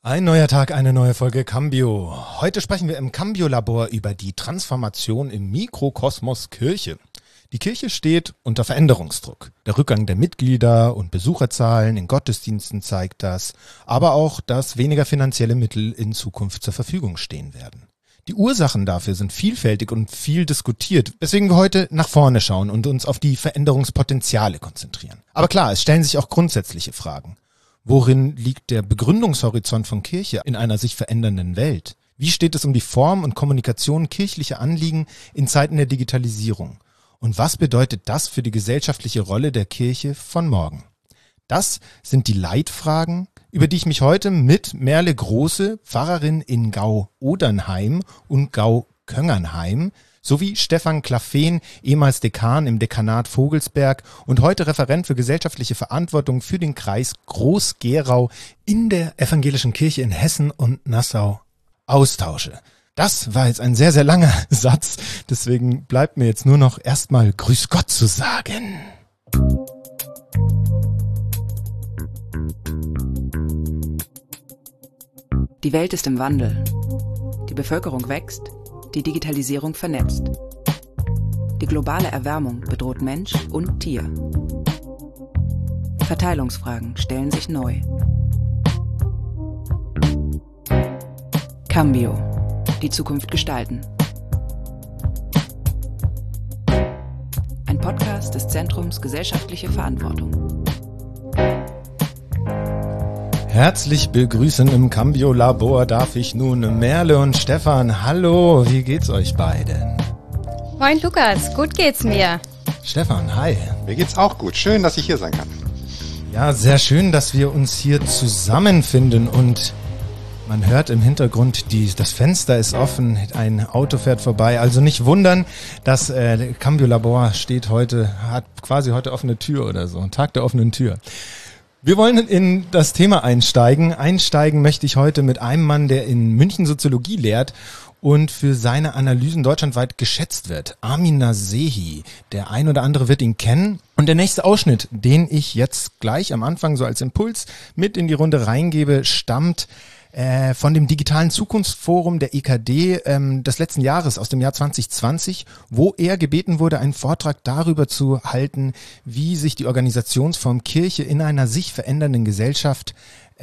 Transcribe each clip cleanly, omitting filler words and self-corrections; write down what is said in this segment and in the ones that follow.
Ein neuer Tag, eine neue Folge Cambio. Heute sprechen wir im Cambio-Labor über die Transformation im Mikrokosmos Kirche. Die Kirche steht unter Veränderungsdruck. Der Rückgang der Mitglieder und Besucherzahlen in Gottesdiensten zeigt das, aber auch, dass weniger finanzielle Mittel in Zukunft zur Verfügung stehen werden. Die Ursachen dafür sind vielfältig und viel diskutiert, weswegen wir heute nach vorne schauen und uns auf die Veränderungspotenziale konzentrieren. Aber klar, es stellen sich auch grundsätzliche Fragen. Worin liegt der Begründungshorizont von Kirche in einer sich verändernden Welt? Wie steht es um die Form und Kommunikation kirchlicher Anliegen in Zeiten der Digitalisierung? Und was bedeutet das für die gesellschaftliche Rolle der Kirche von morgen? Das sind die Leitfragen, über die ich mich heute mit Merle Große, Pfarrerin in Gau-Odernheim und Gau-Köngernheim, sowie Stefan Klaffeen, ehemals Dekan im Dekanat Vogelsberg und heute Referent für gesellschaftliche Verantwortung für den Kreis Groß-Gerau in der Evangelischen Kirche in Hessen und Nassau austausche. Das war jetzt ein sehr, sehr langer Satz, deswegen bleibt mir jetzt nur noch erstmal Grüß Gott zu sagen. Die Welt ist im Wandel. Die Bevölkerung wächst. Die Digitalisierung vernetzt. Die globale Erwärmung bedroht Mensch und Tier. Verteilungsfragen stellen sich neu. Cambio. Die Zukunft gestalten. Ein Podcast des Zentrums Gesellschaftliche Verantwortung. Herzlich begrüßen im Cambio-Labor darf ich nun Merle und Stefan. Hallo, wie geht's euch beiden? Moin Lukas, gut geht's mir. Stefan, hi. Mir geht's auch gut. Schön, dass ich hier sein kann. Ja, sehr schön, dass wir uns hier zusammenfinden und man hört im Hintergrund, das Fenster ist offen, ein Auto fährt vorbei. Also nicht wundern, das Cambio-Labor hat quasi heute offene Tür oder so, Tag der offenen Tür. Wir wollen in das Thema einsteigen. Einsteigen möchte ich heute mit einem Mann, der in München Soziologie lehrt und für seine Analysen deutschlandweit geschätzt wird. Amin Nasehi. Der ein oder andere wird ihn kennen. Und der nächste Ausschnitt, den ich jetzt gleich am Anfang so als Impuls mit in die Runde reingebe, stammt von dem digitalen Zukunftsforum der EKD des letzten Jahres, aus dem Jahr 2020, wo er gebeten wurde, einen Vortrag darüber zu halten, wie sich die Organisationsform Kirche in einer sich verändernden Gesellschaft,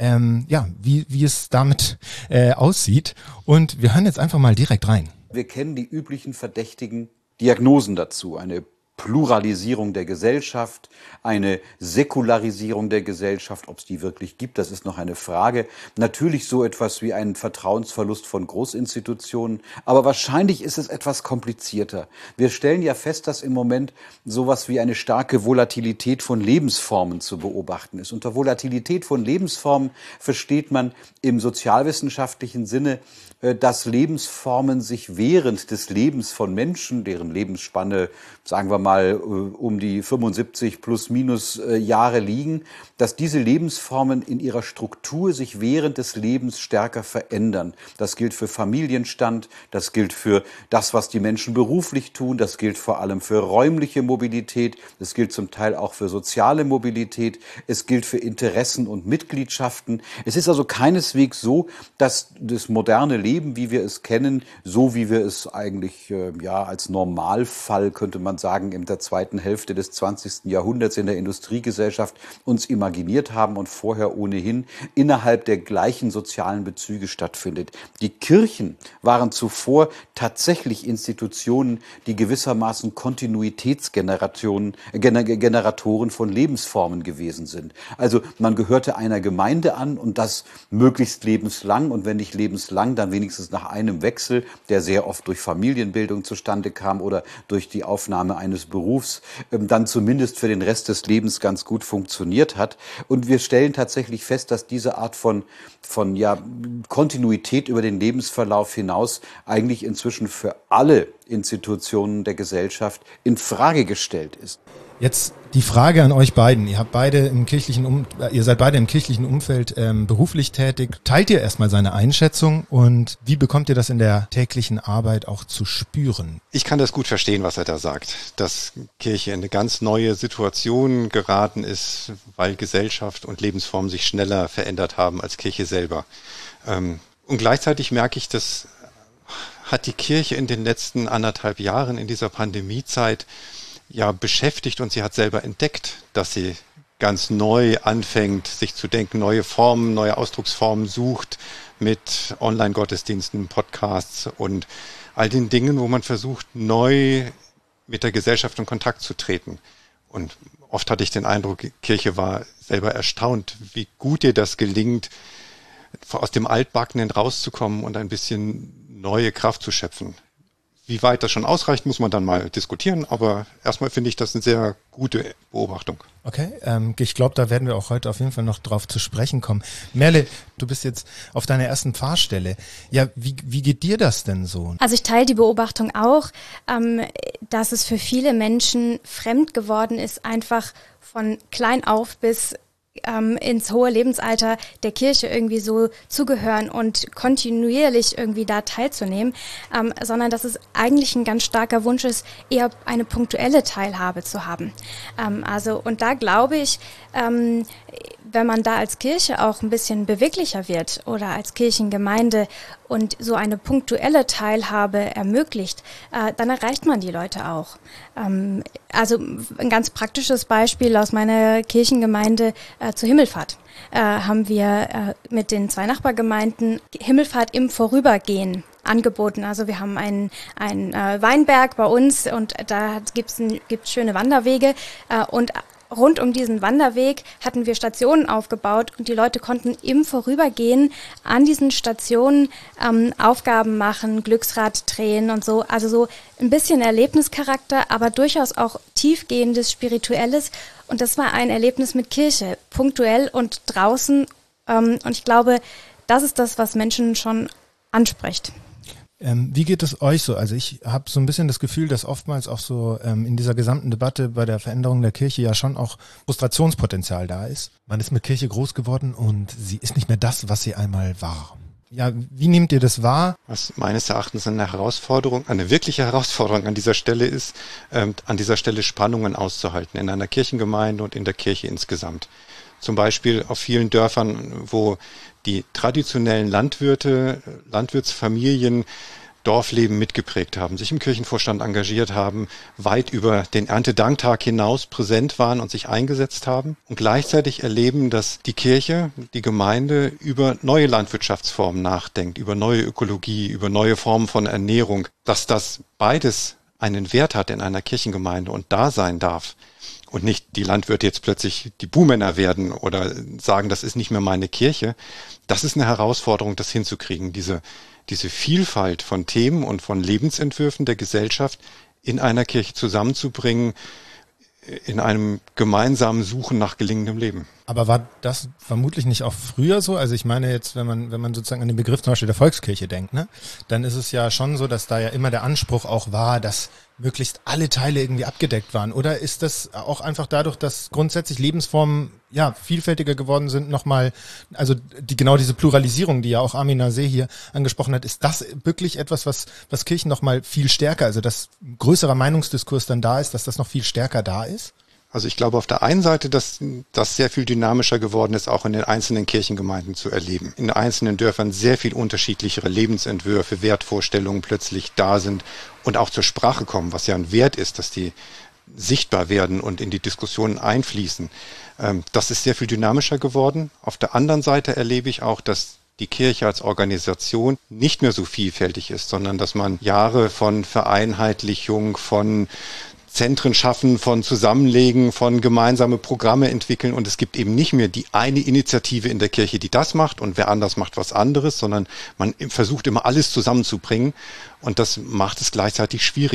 wie es damit aussieht. Und wir hören jetzt einfach mal direkt rein. Wir kennen die üblichen verdächtigen Diagnosen dazu. Eine Pluralisierung der Gesellschaft, eine Säkularisierung der Gesellschaft, ob es die wirklich gibt, das ist noch eine Frage. Natürlich so etwas wie ein Vertrauensverlust von Großinstitutionen, aber wahrscheinlich ist es etwas komplizierter. Wir stellen ja fest, dass im Moment sowas wie eine starke Volatilität von Lebensformen zu beobachten ist. Unter Volatilität von Lebensformen versteht man im sozialwissenschaftlichen Sinne, dass Lebensformen sich während des Lebens von Menschen, deren Lebensspanne, sagen wir mal, um die 75 plus minus Jahre liegen, dass diese Lebensformen in ihrer Struktur sich während des Lebens stärker verändern. Das gilt für Familienstand, das gilt für das, was die Menschen beruflich tun, das gilt vor allem für räumliche Mobilität, das gilt zum Teil auch für soziale Mobilität, es gilt für Interessen und Mitgliedschaften. Es ist also keineswegs so, dass das moderne Leben, wie wir es kennen, so wie wir es eigentlich als Normalfall, könnte man sagen, in der zweiten Hälfte des 20. Jahrhunderts in der Industriegesellschaft uns imaginiert haben und vorher ohnehin innerhalb der gleichen sozialen Bezüge stattfindet. Die Kirchen waren zuvor tatsächlich Institutionen, die gewissermaßen Kontinuitätsgeneratoren von Lebensformen gewesen sind. Also man gehörte einer Gemeinde an und das möglichst lebenslang und wenn nicht lebenslang, dann wenigstens nach einem Wechsel, der sehr oft durch Familienbildung zustande kam oder durch die Aufnahme eines Berufs, dann zumindest für den Rest des Lebens ganz gut funktioniert hat. Und wir stellen tatsächlich fest, dass diese Art von Kontinuität über den Lebensverlauf hinaus eigentlich inzwischen für alle Institutionen der Gesellschaft in Frage gestellt ist. Jetzt die Frage an euch beiden. Ihr seid beide im kirchlichen Umfeld beruflich tätig. Teilt ihr erstmal seine Einschätzung und wie bekommt ihr das in der täglichen Arbeit auch zu spüren? Ich kann das gut verstehen, was er da sagt, dass Kirche in eine ganz neue Situation geraten ist, weil Gesellschaft und Lebensform sich schneller verändert haben als Kirche selber. Und gleichzeitig merke ich, das hat die Kirche in den letzten 1,5 Jahren in dieser Pandemiezeit ja beschäftigt und sie hat selber entdeckt, dass sie ganz neu anfängt, sich zu denken, neue Formen, neue Ausdrucksformen sucht mit Online-Gottesdiensten, Podcasts und all den Dingen, wo man versucht, neu mit der Gesellschaft in Kontakt zu treten. Und oft hatte ich den Eindruck, Kirche war selber erstaunt, wie gut ihr das gelingt, aus dem Altbackenen rauszukommen und ein bisschen neue Kraft zu schöpfen. Wie weit das schon ausreicht, muss man dann mal diskutieren, aber erstmal finde ich das eine sehr gute Beobachtung. Okay, ich glaube, da werden wir auch heute auf jeden Fall noch drauf zu sprechen kommen. Merle, du bist jetzt auf deiner ersten Pfarrstelle. Ja, wie geht dir das denn so? Also ich teile die Beobachtung auch, dass es für viele Menschen fremd geworden ist, einfach von klein auf bis ins hohe Lebensalter der Kirche irgendwie so zugehören und kontinuierlich irgendwie da teilzunehmen, sondern dass es eigentlich ein ganz starker Wunsch ist, eher eine punktuelle Teilhabe zu haben. Und da glaube ich, wenn man da als Kirche auch ein bisschen beweglicher wird oder als Kirchengemeinde und so eine punktuelle Teilhabe ermöglicht, dann erreicht man die Leute auch. Also ein ganz praktisches Beispiel aus meiner Kirchengemeinde zur Himmelfahrt. Haben wir mit den 2 Nachbargemeinden Himmelfahrt im Vorübergehen angeboten. Also wir haben einen Weinberg bei uns und da gibt's schöne Wanderwege und rund um diesen Wanderweg hatten wir Stationen aufgebaut und die Leute konnten im Vorübergehen an diesen Stationen Aufgaben machen, Glücksrad drehen und so. Also so ein bisschen Erlebnischarakter, aber durchaus auch tiefgehendes, Spirituelles. Und das war ein Erlebnis mit Kirche, punktuell und draußen. Und ich glaube, das ist das, was Menschen schon anspricht. Wie geht es euch so? Also ich habe so ein bisschen das Gefühl, dass oftmals auch so in dieser gesamten Debatte bei der Veränderung der Kirche ja schon auch Frustrationspotenzial da ist. Man ist mit Kirche groß geworden und sie ist nicht mehr das, was sie einmal war. Ja, wie nehmt ihr das wahr? Was meines Erachtens eine wirkliche Herausforderung an dieser Stelle ist, an dieser Stelle Spannungen auszuhalten in einer Kirchengemeinde und in der Kirche insgesamt. Zum Beispiel auf vielen Dörfern, wo die traditionellen Landwirtsfamilien Dorfleben mitgeprägt haben, sich im Kirchenvorstand engagiert haben, weit über den Erntedanktag hinaus präsent waren und sich eingesetzt haben und gleichzeitig erleben, dass die Kirche, die Gemeinde über neue Landwirtschaftsformen nachdenkt, über neue Ökologie, über neue Formen von Ernährung, dass das beides einen Wert hat in einer Kirchengemeinde und da sein darf. Und nicht die Landwirte jetzt plötzlich die Buhmänner werden oder sagen, das ist nicht mehr meine Kirche. Das ist eine Herausforderung, das hinzukriegen, diese Vielfalt von Themen und von Lebensentwürfen der Gesellschaft in einer Kirche zusammenzubringen, in einem gemeinsamen Suchen nach gelingendem Leben. Aber war das vermutlich nicht auch früher so? Also ich meine jetzt, wenn man sozusagen an den Begriff zum Beispiel der Volkskirche denkt, ne, dann ist es ja schon so, dass da ja immer der Anspruch auch war, dass möglichst alle Teile irgendwie abgedeckt waren. Oder ist das auch einfach dadurch, dass grundsätzlich Lebensformen ja vielfältiger geworden sind, nochmal, also genau diese Pluralisierung, die ja auch Armin Naseh hier angesprochen hat, ist das wirklich etwas, was Kirchen nochmal viel stärker, also dass größerer Meinungsdiskurs dann da ist, dass das noch viel stärker da ist? Also ich glaube auf der einen Seite, dass das sehr viel dynamischer geworden ist, auch in den einzelnen Kirchengemeinden zu erleben. In einzelnen Dörfern sehr viel unterschiedlichere Lebensentwürfe, Wertvorstellungen plötzlich da sind und auch zur Sprache kommen, was ja ein Wert ist, dass die sichtbar werden und in die Diskussionen einfließen. Das ist sehr viel dynamischer geworden. Auf der anderen Seite erlebe ich auch, dass die Kirche als Organisation nicht mehr so vielfältig ist, sondern dass man Jahre von Vereinheitlichung, von Zentren schaffen, von Zusammenlegen, von gemeinsame Programme entwickeln und es gibt eben nicht mehr die eine Initiative in der Kirche, die das macht und wer anders macht was anderes, sondern man versucht immer alles zusammenzubringen und das macht es gleichzeitig schwieriger.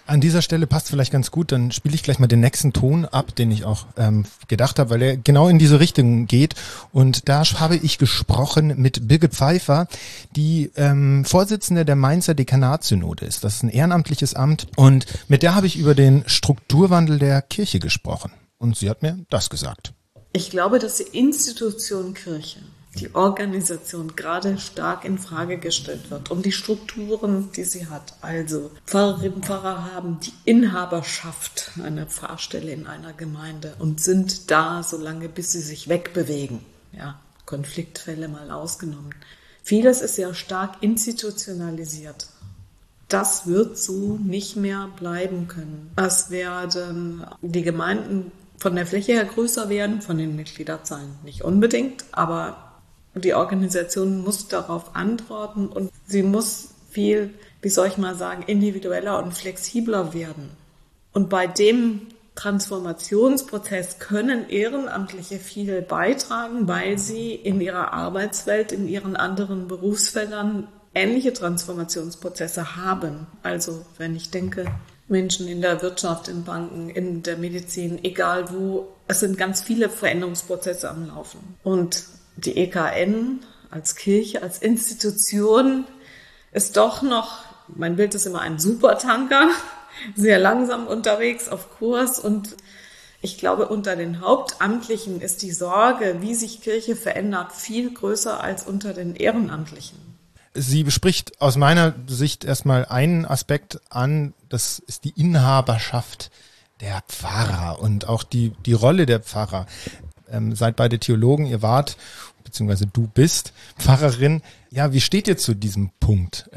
An dieser Stelle passt vielleicht ganz gut, dann spiele ich gleich mal den nächsten Ton ab, den ich auch gedacht habe, weil er genau in diese Richtung geht. Und da habe ich gesprochen mit Birgit Pfeiffer, die Vorsitzende der Mainzer Dekanatssynode ist. Das ist ein ehrenamtliches Amt und mit der habe ich über den Strukturwandel der Kirche gesprochen. Und sie hat mir das gesagt. Ich glaube, dass die Institution Kirche, die Organisation gerade stark in Frage gestellt wird und die Strukturen, die sie hat. Also Pfarrerinnen und Pfarrer haben die Inhaberschaft einer Pfarrstelle in einer Gemeinde und sind da, solange bis sie sich wegbewegen. Ja, Konfliktfälle mal ausgenommen. Vieles ist ja stark institutionalisiert. Das wird so nicht mehr bleiben können. Es werden die Gemeinden von der Fläche her größer werden, von den Mitgliederzahlen nicht unbedingt, aber die Organisation muss darauf antworten und sie muss viel, wie soll ich mal sagen, individueller und flexibler werden. Und bei dem Transformationsprozess können Ehrenamtliche viel beitragen, weil sie in ihrer Arbeitswelt, in ihren anderen Berufsfeldern ähnliche Transformationsprozesse haben. Also wenn ich denke, Menschen in der Wirtschaft, in Banken, in der Medizin, egal wo, es sind ganz viele Veränderungsprozesse am Laufen. Und die EKN als Kirche, als Institution ist doch noch, mein Bild ist immer ein Supertanker, sehr langsam unterwegs auf Kurs und ich glaube, unter den Hauptamtlichen ist die Sorge, wie sich Kirche verändert, viel größer als unter den Ehrenamtlichen. Sie bespricht aus meiner Sicht erstmal einen Aspekt an, das ist die Inhaberschaft der Pfarrer und auch die Rolle der Pfarrer. Seid beide Theologen, ihr wart, beziehungsweise du bist Pfarrerin. Ja, wie steht ihr zu diesem Punkt?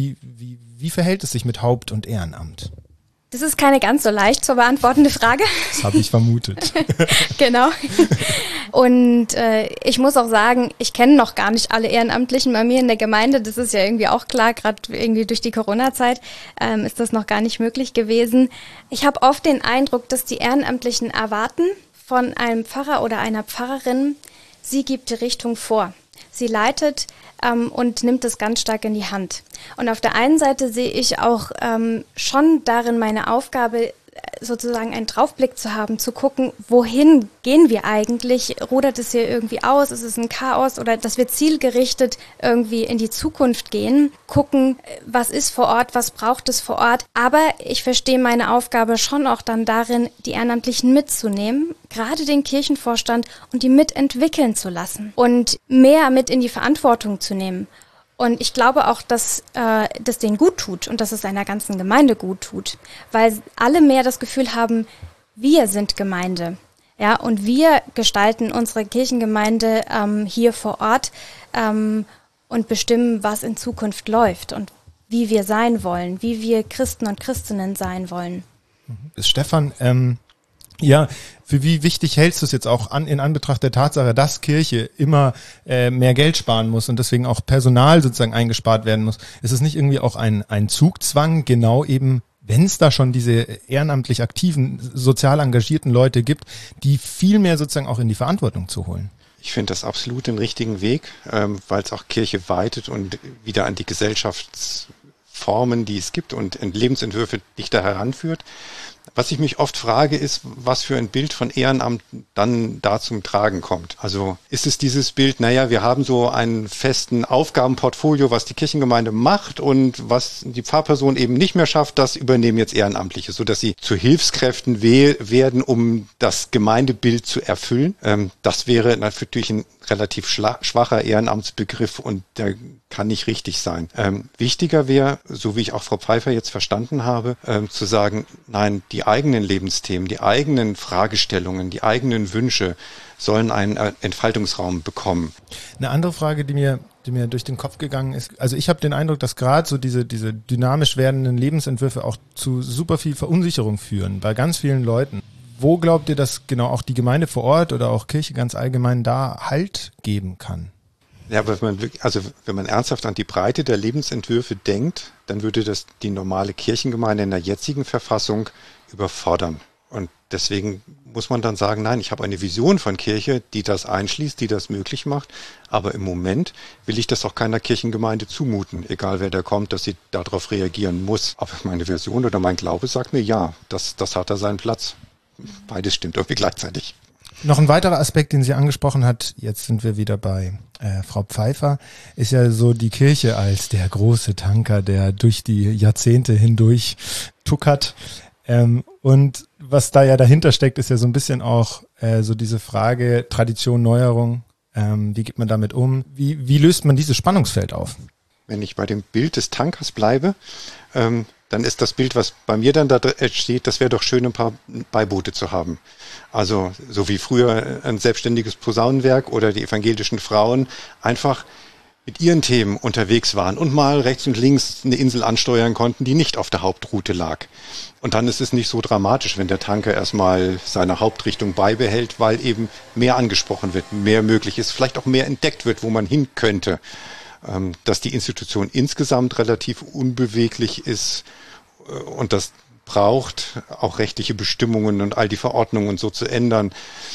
Wie verhält es sich mit Haupt- und Ehrenamt? Das ist keine ganz so leicht zu beantwortende Frage. Das habe ich vermutet. Genau. Und ich muss auch sagen, ich kenne noch gar nicht alle Ehrenamtlichen bei mir in der Gemeinde. Das ist ja irgendwie auch klar, gerade irgendwie durch die Corona-Zeit ist das noch gar nicht möglich gewesen. Ich habe oft den Eindruck, dass die Ehrenamtlichen erwarten von einem Pfarrer oder einer Pfarrerin, sie gibt die Richtung vor. Sie leitet und nimmt es ganz stark in die Hand. Und auf der einen Seite sehe ich auch schon darin meine Aufgabe, sozusagen einen Draufblick zu haben, zu gucken, wohin gehen wir eigentlich? Rudert es hier irgendwie aus? Ist es ein Chaos? Oder dass wir zielgerichtet irgendwie in die Zukunft gehen, gucken, was ist vor Ort, was braucht es vor Ort. Aber ich verstehe meine Aufgabe schon auch dann darin, die Ehrenamtlichen mitzunehmen, gerade den Kirchenvorstand und die mitentwickeln zu lassen und mehr mit in die Verantwortung zu nehmen. Und ich glaube auch, dass das denen gut tut und dass es einer ganzen Gemeinde gut tut, weil alle mehr das Gefühl haben, wir sind Gemeinde, ja, und wir gestalten unsere Kirchengemeinde hier vor Ort und bestimmen, was in Zukunft läuft und wie wir sein wollen, wie wir Christen und Christinnen sein wollen. Stefan, ja, für wie wichtig hältst du es jetzt auch in Anbetracht der Tatsache, dass Kirche immer mehr Geld sparen muss und deswegen auch Personal sozusagen eingespart werden muss? Ist es nicht irgendwie auch ein Zugzwang, genau eben, wenn es da schon diese ehrenamtlich aktiven, sozial engagierten Leute gibt, die viel mehr sozusagen auch in die Verantwortung zu holen? Ich finde das absolut den richtigen Weg, weil es auch Kirche weitet und wieder an die Gesellschaftsformen, die es gibt und Lebensentwürfe dichter heranführt. Was ich mich oft frage, ist, was für ein Bild von Ehrenamt dann da zum Tragen kommt. Also ist es dieses Bild, naja, wir haben so einen festen Aufgabenportfolio, was die Kirchengemeinde macht und was die Pfarrperson eben nicht mehr schafft, das übernehmen jetzt Ehrenamtliche, sodass sie zu Hilfskräften werden, um das Gemeindebild zu erfüllen. Das wäre natürlich ein relativ schwacher Ehrenamtsbegriff und der kann nicht richtig sein. Wichtiger wäre, so wie ich auch Frau Pfeiffer jetzt verstanden habe, zu sagen, nein, die eigenen Lebensthemen, die eigenen Fragestellungen, die eigenen Wünsche sollen einen Entfaltungsraum bekommen. Eine andere Frage, die mir durch den Kopf gegangen ist, also ich habe den Eindruck, dass gerade so diese dynamisch werdenden Lebensentwürfe auch zu super viel Verunsicherung führen bei ganz vielen Leuten. Wo glaubt ihr, dass genau auch die Gemeinde vor Ort oder auch Kirche ganz allgemein da Halt geben kann? Ja, aber wenn man ernsthaft an die Breite der Lebensentwürfe denkt, dann würde das die normale Kirchengemeinde in der jetzigen Verfassung überfordern. Und Deswegen muss man dann sagen, nein, ich habe eine Vision von Kirche, die das einschließt, die das möglich macht. Aber im Moment will ich das auch keiner Kirchengemeinde zumuten, egal wer da kommt, dass sie darauf reagieren muss. Aber meine Vision oder mein Glaube sagt mir, ja, das hat da seinen Platz. Beides stimmt irgendwie gleichzeitig. Noch ein weiterer Aspekt, den sie angesprochen hat, jetzt sind wir wieder bei Frau Pfeiffer, ist ja so die Kirche als der große Tanker, der durch die Jahrzehnte hindurch tuckert. Und was da ja dahinter steckt, ist ja so ein bisschen auch so diese Frage Tradition, Neuerung. Wie geht man damit um? Wie löst man dieses Spannungsfeld auf? Wenn ich bei dem Bild des Tankers bleibe, dann ist das Bild, was bei mir dann da steht, das wäre doch schön, ein paar Beiboote zu haben. Also so wie früher ein selbstständiges Posaunenwerk oder die evangelischen Frauen einfach mit ihren Themen unterwegs waren und mal rechts und links eine Insel ansteuern konnten, die nicht auf der Hauptroute lag. Und dann ist es nicht so dramatisch, wenn der Tanker erstmal seine Hauptrichtung beibehält, weil eben mehr angesprochen wird, mehr möglich ist, vielleicht auch mehr entdeckt wird, wo man hin könnte. Dass die Institution insgesamt relativ unbeweglich ist und das braucht, auch rechtliche Bestimmungen und all die Verordnungen und so zu ändern.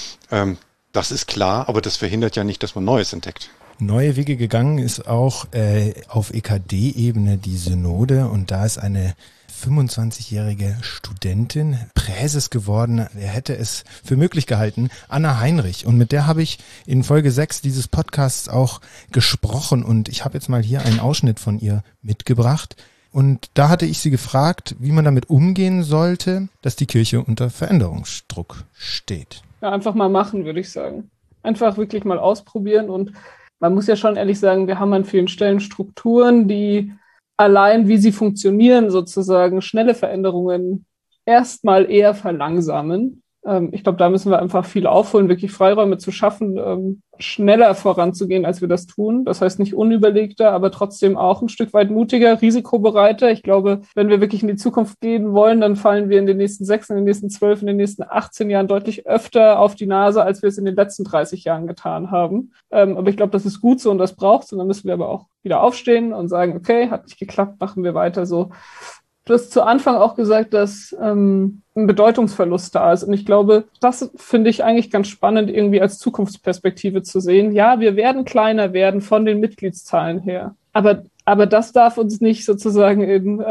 Das ist klar, aber das verhindert ja nicht, dass man Neues entdeckt. Neue Wege gegangen ist auch auf EKD-Ebene die Synode und da ist eine 25-jährige Studentin Präses geworden. Wer hätte es für möglich gehalten? Anna Heinrich. Und mit der habe ich in Folge 6 dieses Podcasts auch gesprochen und ich habe jetzt mal hier einen Ausschnitt von ihr mitgebracht. Und da hatte ich sie gefragt, wie man damit umgehen sollte, dass die Kirche unter Veränderungsdruck steht. Ja, einfach mal machen, würde ich sagen. Einfach wirklich mal ausprobieren und man muss ja schon ehrlich sagen, wir haben an vielen Stellen Strukturen, die allein, wie sie funktionieren, sozusagen schnelle Veränderungen erstmal eher verlangsamen. Ich glaube, da müssen wir einfach viel aufholen, wirklich Freiräume zu schaffen, schneller voranzugehen, als wir das tun. Das heißt nicht unüberlegter, aber trotzdem auch ein Stück weit mutiger, risikobereiter. Ich glaube, wenn wir wirklich in die Zukunft gehen wollen, dann fallen wir in den nächsten 6, in den nächsten 12, in den nächsten 18 Jahren deutlich öfter auf die Nase, als wir es in den letzten 30 Jahren getan haben. Aber ich glaube, das ist gut so und das braucht es. Und dann müssen wir aber auch wieder aufstehen und sagen, okay, hat nicht geklappt, machen wir weiter so. Du hast zu Anfang auch gesagt, dass ein Bedeutungsverlust da ist. Und ich glaube, das finde ich eigentlich ganz spannend, irgendwie als Zukunftsperspektive zu sehen. Ja, wir werden kleiner werden von den Mitgliedszahlen her. Aber das darf uns nicht sozusagen in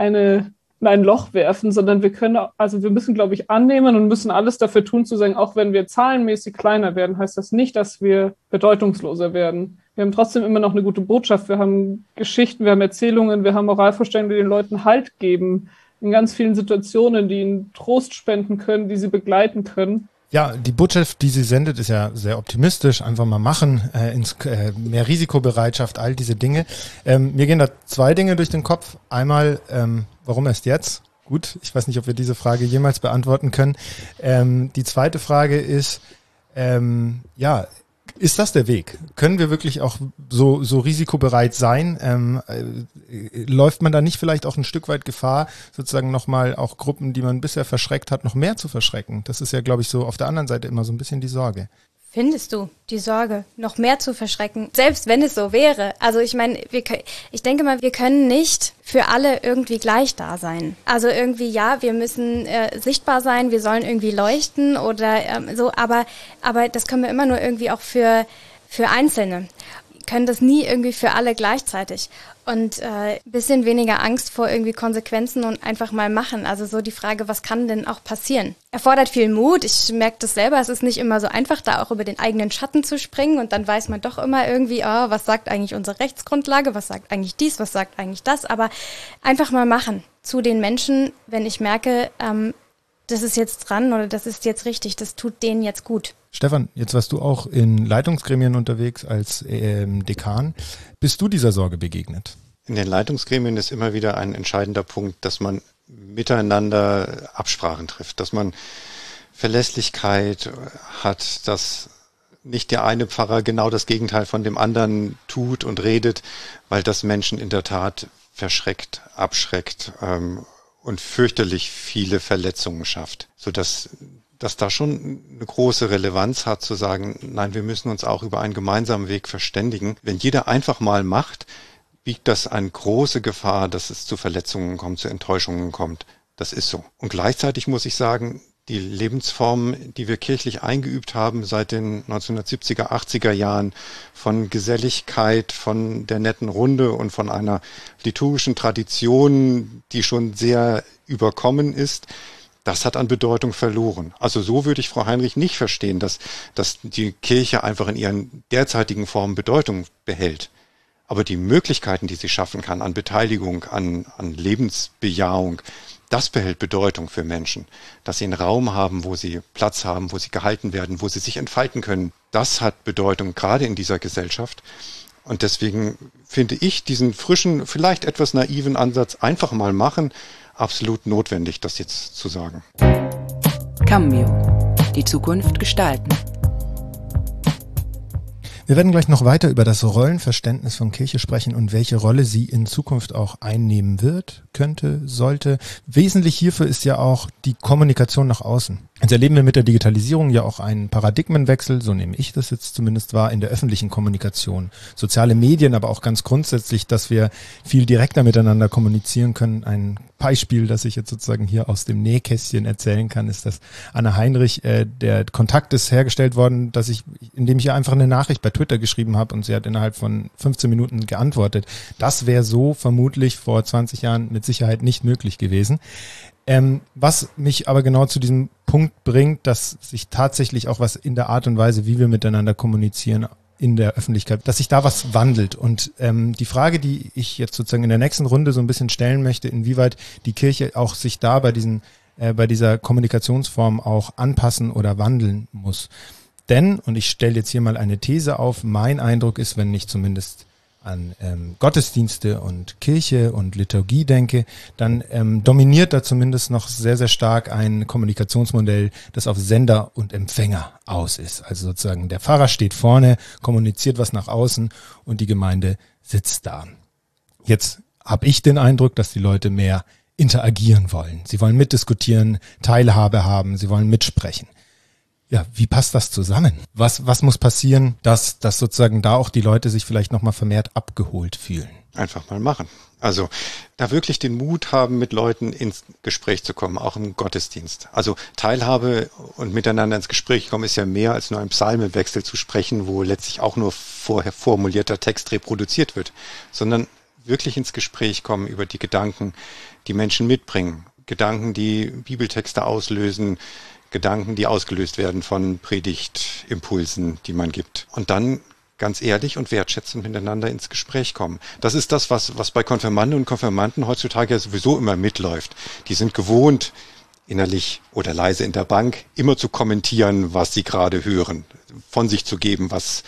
ein Loch werfen, sondern wir müssen, glaube ich, annehmen und müssen alles dafür tun, zu sagen, auch wenn wir zahlenmäßig kleiner werden, heißt das nicht, dass wir bedeutungsloser werden. Wir haben trotzdem immer noch eine gute Botschaft. Wir haben Geschichten, wir haben Erzählungen, wir haben Moralvorstellungen, die den Leuten Halt geben in ganz vielen Situationen, die ihnen Trost spenden können, die sie begleiten können. Ja, die Botschaft, die sie sendet, ist ja sehr optimistisch. Einfach mal machen, mehr Risikobereitschaft, all diese Dinge. Mir gehen da zwei Dinge durch den Kopf. Einmal, warum erst jetzt? Gut, ich weiß nicht, ob wir diese Frage jemals beantworten können. Die zweite Frage ist, ist das der Weg? Können wir wirklich auch so risikobereit sein? Läuft man da nicht vielleicht auch ein Stück weit Gefahr, sozusagen nochmal auch Gruppen, die man bisher verschreckt hat, noch mehr zu verschrecken? Das ist ja, glaube ich, so auf der anderen Seite immer so ein bisschen die Sorge. Findest du die Sorge, noch mehr zu verschrecken, selbst wenn es so wäre? Also ich meine, ich denke mal, wir können nicht für alle irgendwie gleich da sein. Also irgendwie, ja, wir müssen sichtbar sein, wir sollen irgendwie leuchten oder so, aber das können wir immer nur irgendwie auch für Einzelne. Wir können das nie irgendwie für alle gleichzeitig. Und bisschen weniger Angst vor irgendwie Konsequenzen und einfach mal machen. Also so die Frage, was kann denn auch passieren? Erfordert viel Mut. Ich merke das selber, es ist nicht immer so einfach, da auch über den eigenen Schatten zu springen. Und dann weiß man doch immer irgendwie, was sagt eigentlich unsere Rechtsgrundlage? Was sagt eigentlich dies? Was sagt eigentlich das? Aber einfach mal machen. Zu den Menschen, wenn ich merke, das ist jetzt dran oder das ist jetzt richtig, das tut denen jetzt gut. Stefan, jetzt warst du auch in Leitungsgremien unterwegs als Dekan. Bist du dieser Sorge begegnet? In den Leitungsgremien ist immer wieder ein entscheidender Punkt, dass man miteinander Absprachen trifft, dass man Verlässlichkeit hat, dass nicht der eine Pfarrer genau das Gegenteil von dem anderen tut und redet, weil das Menschen in der Tat verschreckt, abschreckt und fürchterlich viele Verletzungen schafft, sodass das da schon eine große Relevanz hat, zu sagen, nein, wir müssen uns auch über einen gemeinsamen Weg verständigen. Wenn jeder einfach mal macht, wiegt das eine große Gefahr, dass es zu Verletzungen kommt, zu Enttäuschungen kommt. Das ist so. Und gleichzeitig muss ich sagen, Die Lebensformen, die wir kirchlich eingeübt haben seit den 1970er, 80er Jahren, von Geselligkeit, von der netten Runde und von einer liturgischen Tradition, die schon sehr überkommen ist, das hat an Bedeutung verloren. Also so würde ich Frau Heinrich nicht verstehen, dass die Kirche einfach in ihren derzeitigen Formen Bedeutung behält. Aber die Möglichkeiten, die sie schaffen kann an Beteiligung, an Lebensbejahung, das behält Bedeutung für Menschen. Dass sie einen Raum haben, wo sie Platz haben, wo sie gehalten werden, wo sie sich entfalten können, das hat Bedeutung, gerade in dieser Gesellschaft. Und deswegen finde ich diesen frischen, vielleicht etwas naiven Ansatz einfach mal machen, absolut notwendig, das jetzt zu sagen. Cambio. Die Zukunft gestalten. Wir werden gleich noch weiter über das Rollenverständnis von Kirche sprechen und welche Rolle sie in Zukunft auch einnehmen wird, könnte, sollte. Wesentlich hierfür ist ja auch die Kommunikation nach außen. Jetzt erleben wir mit der Digitalisierung ja auch einen Paradigmenwechsel, so nehme ich das jetzt zumindest wahr, in der öffentlichen Kommunikation. Soziale Medien, aber auch ganz grundsätzlich, dass wir viel direkter miteinander kommunizieren können. Ein Beispiel, das ich jetzt sozusagen hier aus dem Nähkästchen erzählen kann, ist, dass Anna Heinrich, der Kontakt ist hergestellt worden, indem ich ihr einfach eine Nachricht bei Twitter geschrieben habe und sie hat innerhalb von 15 Minuten geantwortet. Das wäre so vermutlich vor 20 Jahren mit Sicherheit nicht möglich gewesen. Was mich aber genau zu diesem Punkt bringt, dass sich tatsächlich auch was in der Art und Weise, wie wir miteinander kommunizieren, in der Öffentlichkeit, dass sich da was wandelt. Und die Frage, die ich jetzt sozusagen in der nächsten Runde so ein bisschen stellen möchte, inwieweit die Kirche auch sich da bei dieser Kommunikationsform auch anpassen oder wandeln muss. Denn, und ich stelle jetzt hier mal eine These auf, mein Eindruck ist, wenn ich zumindest an Gottesdienste und Kirche und Liturgie denke, dann dominiert da zumindest noch sehr, sehr stark ein Kommunikationsmodell, das auf Sender und Empfänger aus ist. Also sozusagen der Pfarrer steht vorne, kommuniziert was nach außen und die Gemeinde sitzt da. Jetzt habe ich den Eindruck, dass die Leute mehr interagieren wollen. Sie wollen mitdiskutieren, Teilhabe haben, sie wollen mitsprechen. Ja, wie passt das zusammen? Was muss passieren, dass sozusagen da auch die Leute sich vielleicht nochmal vermehrt abgeholt fühlen? Einfach mal machen. Also da wirklich den Mut haben, mit Leuten ins Gespräch zu kommen, auch im Gottesdienst. Also Teilhabe und miteinander ins Gespräch kommen ist ja mehr als nur ein Psalmewechsel zu sprechen, wo letztlich auch nur vorher formulierter Text reproduziert wird, sondern wirklich ins Gespräch kommen über die Gedanken, die Menschen mitbringen. Gedanken, die Bibeltexte auslösen, Gedanken, die ausgelöst werden von Predigtimpulsen, die man gibt. Und dann ganz ehrlich und wertschätzend miteinander ins Gespräch kommen. Das ist das, was bei Konfirmanden und Konfirmanden heutzutage ja sowieso immer mitläuft. Die sind gewohnt, innerlich oder leise in der Bank, immer zu kommentieren, was sie gerade hören, von sich zu geben, was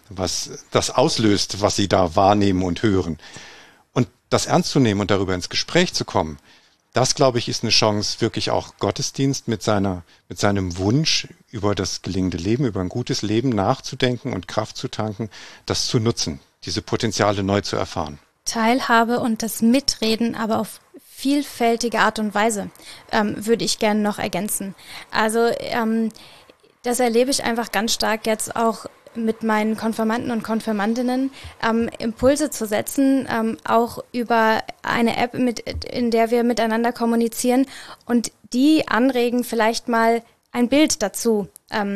das auslöst, was sie da wahrnehmen und hören. Und das ernst zu nehmen und darüber ins Gespräch zu kommen, das, glaube ich, ist eine Chance, wirklich auch Gottesdienst mit seinem Wunsch über das gelingende Leben, über ein gutes Leben nachzudenken und Kraft zu tanken, das zu nutzen, diese Potenziale neu zu erfahren. Teilhabe und das Mitreden, aber auf vielfältige Art und Weise, würde ich gerne noch ergänzen. Also das erlebe ich einfach ganz stark jetzt auch mit meinen Konfirmanden und Konfirmandinnen, Impulse zu setzen, auch über eine App, in der wir miteinander kommunizieren und die anregen, vielleicht mal ein Bild dazu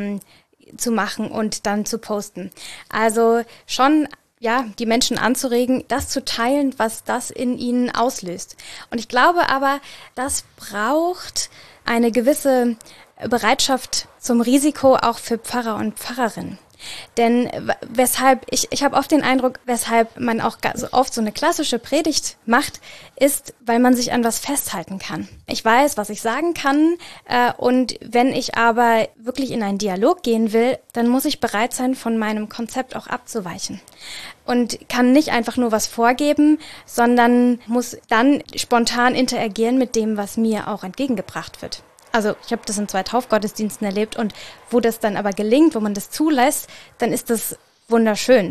zu machen und dann zu posten. Also schon die Menschen anzuregen, das zu teilen, was das in ihnen auslöst. Und ich glaube aber, das braucht eine gewisse Bereitschaft zum Risiko auch für Pfarrer und Pfarrerinnen. Denn weshalb, ich habe oft den Eindruck, weshalb man auch oft so eine klassische Predigt macht, ist, weil man sich an was festhalten kann. Ich weiß, was ich sagen kann und wenn ich aber wirklich in einen Dialog gehen will, dann muss ich bereit sein, von meinem Konzept auch abzuweichen. Und kann nicht einfach nur was vorgeben, sondern muss dann spontan interagieren mit dem, was mir auch entgegengebracht wird. Also ich habe das in 2 Taufgottesdiensten erlebt und wo das dann aber gelingt, wo man das zulässt, dann ist das wunderschön.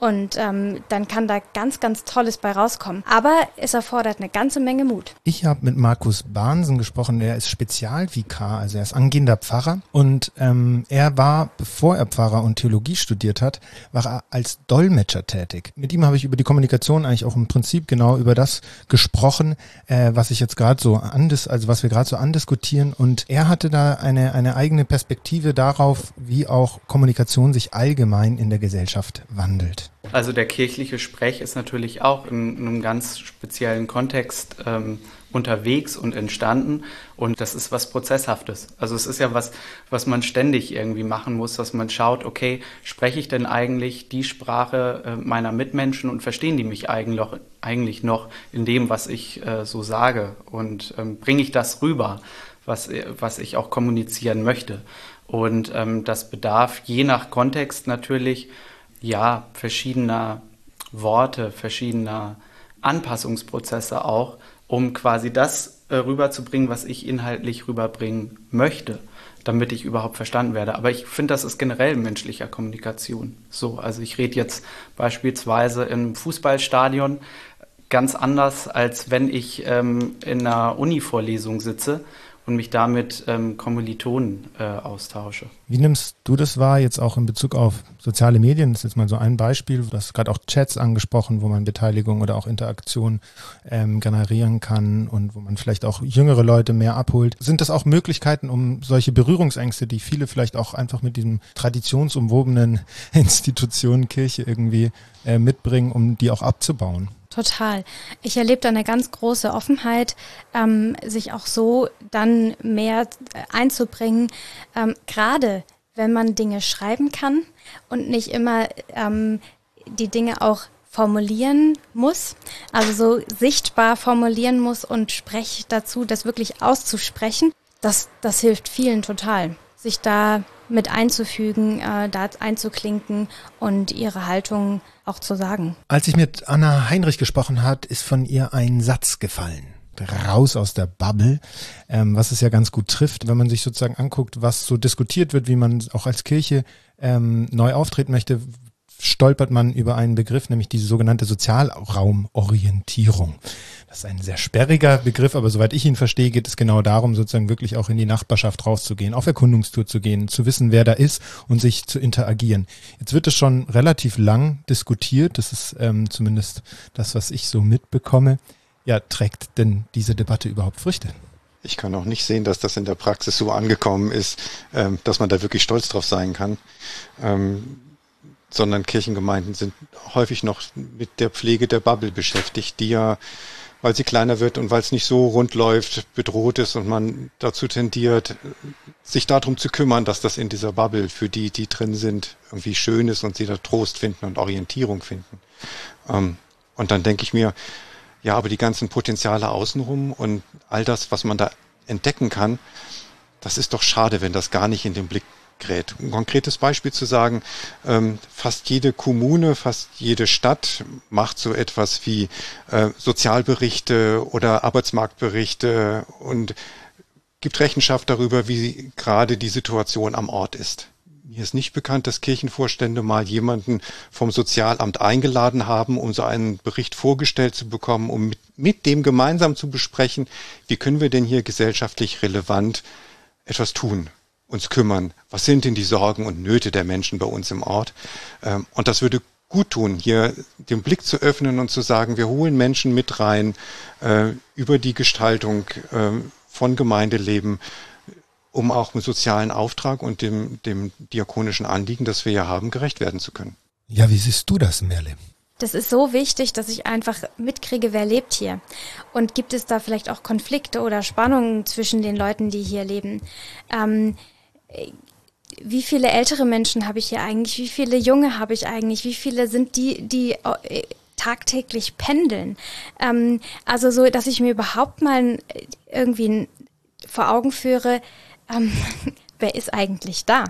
Und dann kann da ganz, ganz Tolles bei rauskommen. Aber es erfordert eine ganze Menge Mut. Ich habe mit Markus Bahnsen gesprochen, der ist Spezialvikar, also er ist angehender Pfarrer. Und er war, bevor er Pfarrer und Theologie studiert hat, war er als Dolmetscher tätig. Mit ihm habe ich über die Kommunikation eigentlich auch im Prinzip genau über das gesprochen, was ich jetzt gerade so was wir gerade so andiskutieren. Und er hatte da eine eigene Perspektive darauf, wie auch Kommunikation sich allgemein in der Gesellschaft wandelt. Also der kirchliche Sprech ist natürlich auch in einem ganz speziellen Kontext unterwegs und entstanden, und das ist was Prozesshaftes. Also es ist ja was man ständig irgendwie machen muss, dass man schaut, okay, spreche ich denn eigentlich die Sprache meiner Mitmenschen und verstehen die mich eigentlich noch in dem, was ich so sage, und bringe ich das rüber, was ich auch kommunizieren möchte. Und das bedarf je nach Kontext natürlich verschiedener Worte, verschiedener Anpassungsprozesse auch, um quasi das rüberzubringen, was ich inhaltlich rüberbringen möchte, damit ich überhaupt verstanden werde. Aber ich finde, das ist generell menschlicher Kommunikation so. Also ich rede jetzt beispielsweise im Fußballstadion ganz anders, als wenn ich in einer Uni-Vorlesung sitze und mich damit Kommilitonen austausche. Wie nimmst du das wahr, jetzt auch in Bezug auf soziale Medien? Das ist jetzt mal so ein Beispiel. Du hast gerade auch Chats angesprochen, wo man Beteiligung oder auch Interaktion generieren kann und wo man vielleicht auch jüngere Leute mehr abholt. Sind das auch Möglichkeiten, um solche Berührungsängste, die viele vielleicht auch einfach mit diesem traditionsumwobenen Institution Kirche irgendwie mitbringen, um die auch abzubauen? Total. Ich erlebe da eine ganz große Offenheit, sich auch so dann mehr einzubringen, gerade wenn man Dinge schreiben kann und nicht immer die Dinge auch formulieren muss, also so sichtbar formulieren muss und spreche dazu, das wirklich auszusprechen. Das hilft vielen total, sich da mit einzufügen, da einzuklinken und ihre Haltung auch zu sagen. Als ich mit Anna Heinrich gesprochen habe, ist von ihr ein Satz gefallen. Raus aus der Bubble, was es ja ganz gut trifft, wenn man sich sozusagen anguckt, was so diskutiert wird, wie man auch als Kirche neu auftreten möchte, stolpert man über einen Begriff, nämlich die sogenannte Sozialraumorientierung. Das ist ein sehr sperriger Begriff, aber soweit ich ihn verstehe, geht es genau darum, sozusagen wirklich auch in die Nachbarschaft rauszugehen, auf Erkundungstour zu gehen, zu wissen, wer da ist und sich zu interagieren. Jetzt wird es schon relativ lang diskutiert, das ist zumindest das, was ich so mitbekomme. Ja, trägt denn diese Debatte überhaupt Früchte? Ich kann auch nicht sehen, dass das in der Praxis so angekommen ist, dass man da wirklich stolz drauf sein kann. Sondern Kirchengemeinden sind häufig noch mit der Pflege der Bubble beschäftigt, die ja, weil sie kleiner wird und weil es nicht so rund läuft, bedroht ist und man dazu tendiert, sich darum zu kümmern, dass das in dieser Bubble für die drin sind, irgendwie schön ist und sie da Trost finden und Orientierung finden. Und dann denke ich mir, ja, aber die ganzen Potenziale außenrum und all das, was man da entdecken kann, das ist doch schade, wenn das gar nicht in den Blick gerät. Ein konkretes Beispiel zu sagen, fast jede Kommune, fast jede Stadt macht so etwas wie Sozialberichte oder Arbeitsmarktberichte und gibt Rechenschaft darüber, wie gerade die Situation am Ort ist. Mir ist nicht bekannt, dass Kirchenvorstände mal jemanden vom Sozialamt eingeladen haben, um so einen Bericht vorgestellt zu bekommen, um mit dem gemeinsam zu besprechen, wie können wir denn hier gesellschaftlich relevant etwas tun, uns kümmern. Was sind denn die Sorgen und Nöte der Menschen bei uns im Ort? Und das würde gut tun, hier den Blick zu öffnen und zu sagen, wir holen Menschen mit rein über die Gestaltung von Gemeindeleben, um auch mit sozialen Auftrag und dem diakonischen Anliegen, das wir ja haben, gerecht werden zu können. Ja, wie siehst du das, Merle? Das ist so wichtig, dass ich einfach mitkriege, wer lebt hier. Und gibt es da vielleicht auch Konflikte oder Spannungen zwischen den Leuten, die hier leben? Wie viele ältere Menschen habe ich hier eigentlich? Wie viele Junge habe ich eigentlich? Wie viele sind die tagtäglich pendeln? Also so, dass ich mir überhaupt mal irgendwie vor Augen führe, wer ist eigentlich da?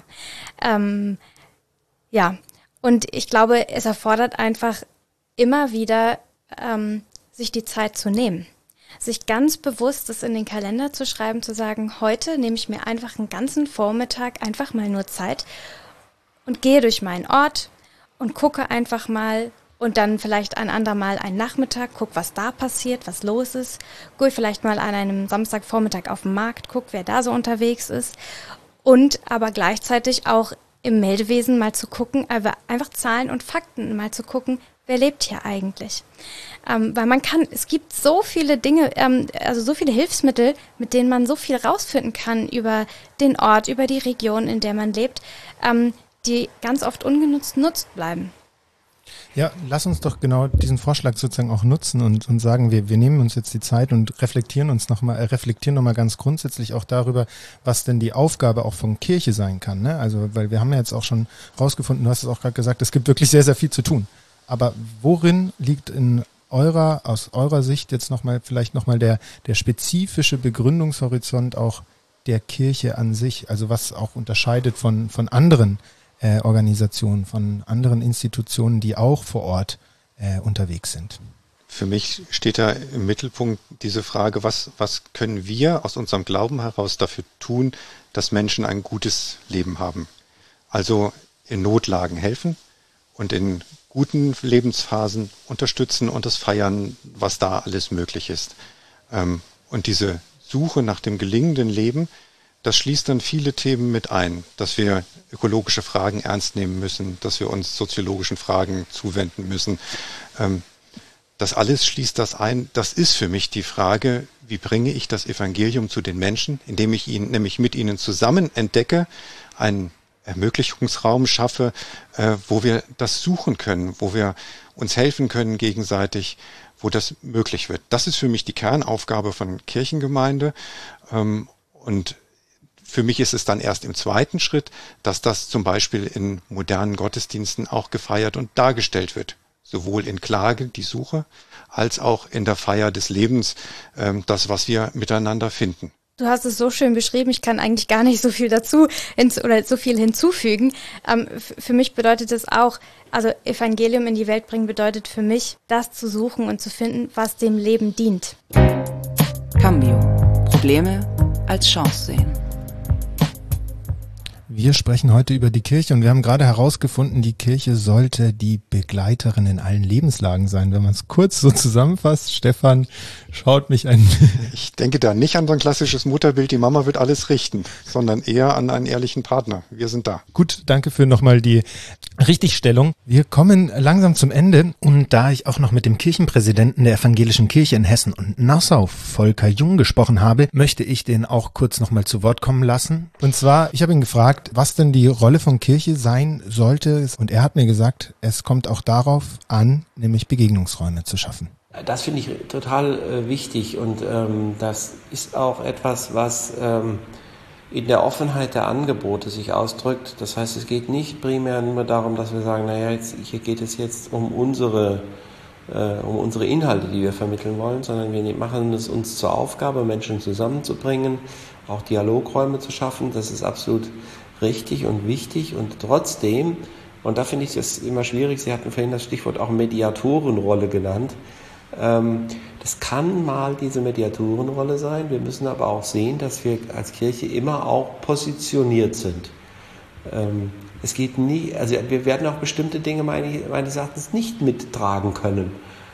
Ja, und ich glaube, es erfordert einfach immer wieder, sich die Zeit zu nehmen. Sich ganz bewusst das in den Kalender zu schreiben, zu sagen, heute nehme ich mir einfach einen ganzen Vormittag einfach mal nur Zeit und gehe durch meinen Ort und gucke einfach mal und dann vielleicht ein andermal einen Nachmittag, guck, was da passiert, was los ist. Guck vielleicht mal an einem Samstagvormittag auf dem Markt, guck, wer da so unterwegs ist. Und aber gleichzeitig auch im Meldewesen mal zu gucken, aber einfach Zahlen und Fakten mal zu gucken, wer lebt hier eigentlich? Weil es gibt so viele Dinge, also so viele Hilfsmittel, mit denen man so viel rausfinden kann über den Ort, über die Region, in der man lebt, die ganz oft ungenutzt bleiben. Ja, lass uns doch genau diesen Vorschlag sozusagen auch nutzen und sagen, wir nehmen uns jetzt die Zeit und reflektieren nochmal ganz grundsätzlich auch darüber, was denn die Aufgabe auch von Kirche sein kann. Ne? Also, weil wir haben ja jetzt auch schon rausgefunden, du hast es auch gerade gesagt, es gibt wirklich sehr, sehr viel zu tun. Aber worin liegt aus eurer Sicht jetzt vielleicht nochmal der spezifische Begründungshorizont auch der Kirche an sich? Also was auch unterscheidet von anderen Organisationen, von anderen Institutionen, die auch vor Ort unterwegs sind? Für mich steht da im Mittelpunkt diese Frage, was können wir aus unserem Glauben heraus dafür tun, dass Menschen ein gutes Leben haben? Also in Notlagen helfen und in guten Lebensphasen unterstützen und das feiern, was da alles möglich ist. Und diese Suche nach dem gelingenden Leben, das schließt dann viele Themen mit ein, dass wir ökologische Fragen ernst nehmen müssen, dass wir uns soziologischen Fragen zuwenden müssen. Das alles schließt das ein. Das ist für mich die Frage, wie bringe ich das Evangelium zu den Menschen, indem ich ihn nämlich mit ihnen zusammen entdecke, einen Ermöglichungsraum schaffe, wo wir das suchen können, wo wir uns helfen können gegenseitig, wo das möglich wird. Das ist für mich die Kernaufgabe von Kirchengemeinde. Und für mich ist es dann erst im zweiten Schritt, dass das zum Beispiel in modernen Gottesdiensten auch gefeiert und dargestellt wird. Sowohl in Klage, die Suche, als auch in der Feier des Lebens, das, was wir miteinander finden. Du hast es so schön beschrieben, ich kann eigentlich gar nicht so viel so viel hinzufügen. Für mich bedeutet es auch, also Evangelium in die Welt bringen bedeutet für mich, das zu suchen und zu finden, was dem Leben dient. Cambio. Probleme als Chance sehen. Wir sprechen heute über die Kirche und wir haben gerade herausgefunden, die Kirche sollte die Begleiterin in allen Lebenslagen sein. Wenn man es kurz so zusammenfasst, Stefan schaut mich an. Ich denke da nicht an so ein klassisches Mutterbild, die Mama wird alles richten, sondern eher an einen ehrlichen Partner. Wir sind da. Gut, danke für nochmal die Richtigstellung. Wir kommen langsam zum Ende und da ich auch noch mit dem Kirchenpräsidenten der Evangelischen Kirche in Hessen und Nassau, Volker Jung, gesprochen habe, möchte ich den auch kurz nochmal zu Wort kommen lassen. Und zwar, ich habe ihn gefragt, was denn die Rolle von Kirche sein sollte. Und er hat mir gesagt, es kommt auch darauf an, nämlich Begegnungsräume zu schaffen. Das finde ich total wichtig und das ist auch etwas, was in der Offenheit der Angebote sich ausdrückt. Das heißt, es geht nicht primär nur darum, dass wir sagen, naja, hier geht es jetzt um unsere Inhalte, die wir vermitteln wollen, sondern wir machen es uns zur Aufgabe, Menschen zusammenzubringen, auch Dialogräume zu schaffen. Das ist absolut richtig und wichtig und trotzdem, und da finde ich es immer schwierig, Sie hatten vorhin das Stichwort auch Mediatorenrolle genannt, das kann mal diese Mediatorenrolle sein, wir müssen aber auch sehen, dass wir als Kirche immer auch positioniert sind. Es geht nie, also wir werden auch bestimmte Dinge meines Erachtens nicht mittragen können.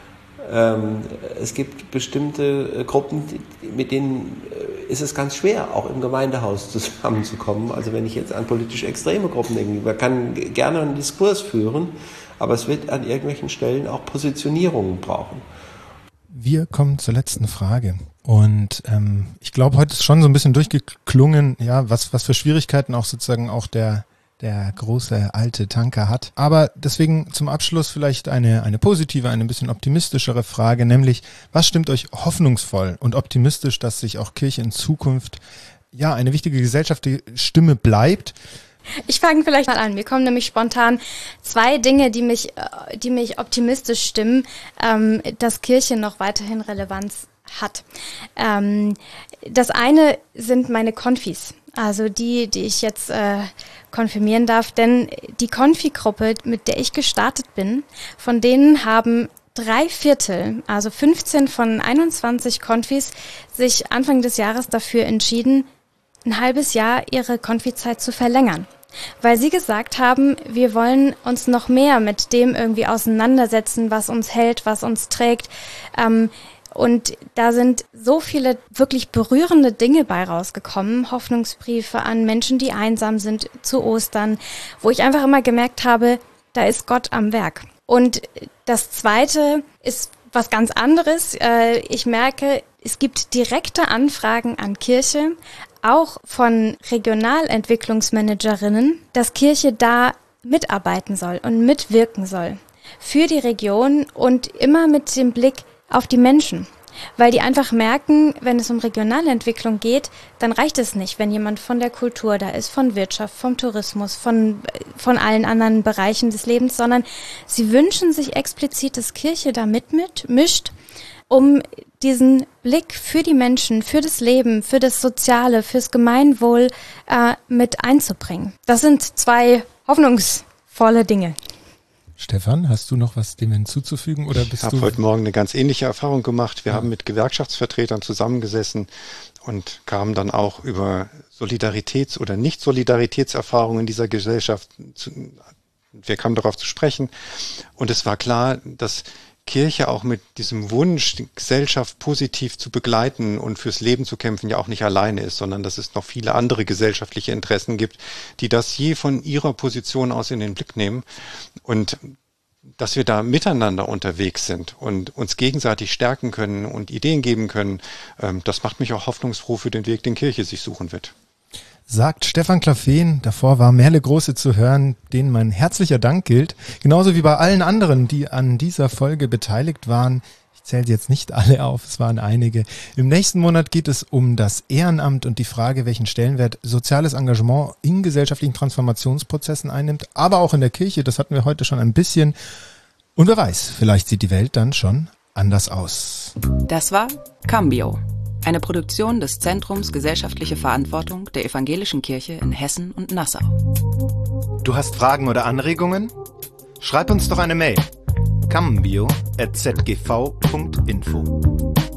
Es gibt bestimmte Gruppen, mit denen ist es ganz schwer, auch im Gemeindehaus zusammenzukommen. Also wenn ich jetzt an politisch extreme Gruppen denke, man kann gerne einen Diskurs führen, aber es wird an irgendwelchen Stellen auch Positionierungen brauchen. Wir kommen zur letzten Frage. Und ich glaube, heute ist schon so ein bisschen durchgeklungen, ja, was für Schwierigkeiten auch sozusagen auch der große alte Tanker hat. Aber deswegen zum Abschluss vielleicht eine positive, eine bisschen optimistischere Frage, nämlich, was stimmt euch hoffnungsvoll und optimistisch, dass sich auch Kirche in Zukunft, ja, eine wichtige gesellschaftliche Stimme bleibt? Ich fange vielleicht mal an. Mir kommen nämlich spontan 2 Dinge, die mich optimistisch stimmen, dass Kirche noch weiterhin Relevanz hat. Das eine sind meine Konfis. Also die ich jetzt konfirmieren darf, denn die Konfi-Gruppe, mit der ich gestartet bin, von denen haben 3/4, also 15 von 21 Konfis, sich Anfang des Jahres dafür entschieden, ein halbes Jahr ihre Konfizeit zu verlängern. weil sie gesagt haben, wir wollen uns noch mehr mit dem irgendwie auseinandersetzen, was uns hält, was uns trägt. Und da sind so viele wirklich berührende Dinge bei rausgekommen, Hoffnungsbriefe an Menschen, die einsam sind, zu Ostern, wo ich einfach immer gemerkt habe, da ist Gott am Werk. Und das Zweite ist was ganz anderes. Ich merke, es gibt direkte Anfragen an Kirche, auch von Regionalentwicklungsmanagerinnen, dass Kirche da mitarbeiten soll und mitwirken soll für die Region und immer mit dem Blick auf die Menschen. Weil die einfach merken, wenn es um Regionalentwicklung geht, dann reicht es nicht, wenn jemand von der Kultur da ist, von Wirtschaft, vom Tourismus, von allen anderen Bereichen des Lebens, sondern sie wünschen sich explizit, dass Kirche da mitmischt, um diesen Blick für die Menschen, für das Leben, für das Soziale, fürs Gemeinwohl mit einzubringen. Das sind zwei hoffnungsvolle Dinge. Stefan, hast du noch was dem hinzuzufügen? Oder bist ich habe heute Morgen eine ganz ähnliche Erfahrung gemacht. Wir haben mit Gewerkschaftsvertretern zusammengesessen und kamen dann auch über Solidaritäts- oder Nicht-Solidaritätserfahrungen in dieser Gesellschaft. Wir kamen darauf zu sprechen und es war klar, dass Kirche auch mit diesem Wunsch, die Gesellschaft positiv zu begleiten und fürs Leben zu kämpfen, ja auch nicht alleine ist, sondern dass es noch viele andere gesellschaftliche Interessen gibt, die das je von ihrer Position aus in den Blick nehmen und dass wir da miteinander unterwegs sind und uns gegenseitig stärken können und Ideen geben können, das macht mich auch hoffnungsfroh für den Weg, den Kirche sich suchen wird. Sagt Stefan Klaffeen, davor war Merle Große zu hören, denen mein herzlicher Dank gilt. Genauso wie bei allen anderen, die an dieser Folge beteiligt waren. Ich zähle jetzt nicht alle auf, es waren einige. Im nächsten Monat geht es um das Ehrenamt und die Frage, welchen Stellenwert soziales Engagement in gesellschaftlichen Transformationsprozessen einnimmt. Aber auch in der Kirche, das hatten wir heute schon ein bisschen. Und wer weiß, vielleicht sieht die Welt dann schon anders aus. Das war Cambio. Eine Produktion des Zentrums Gesellschaftliche Verantwortung der Evangelischen Kirche in Hessen und Nassau. Du hast Fragen oder Anregungen? Schreib uns doch eine Mail. cambio@zgv.info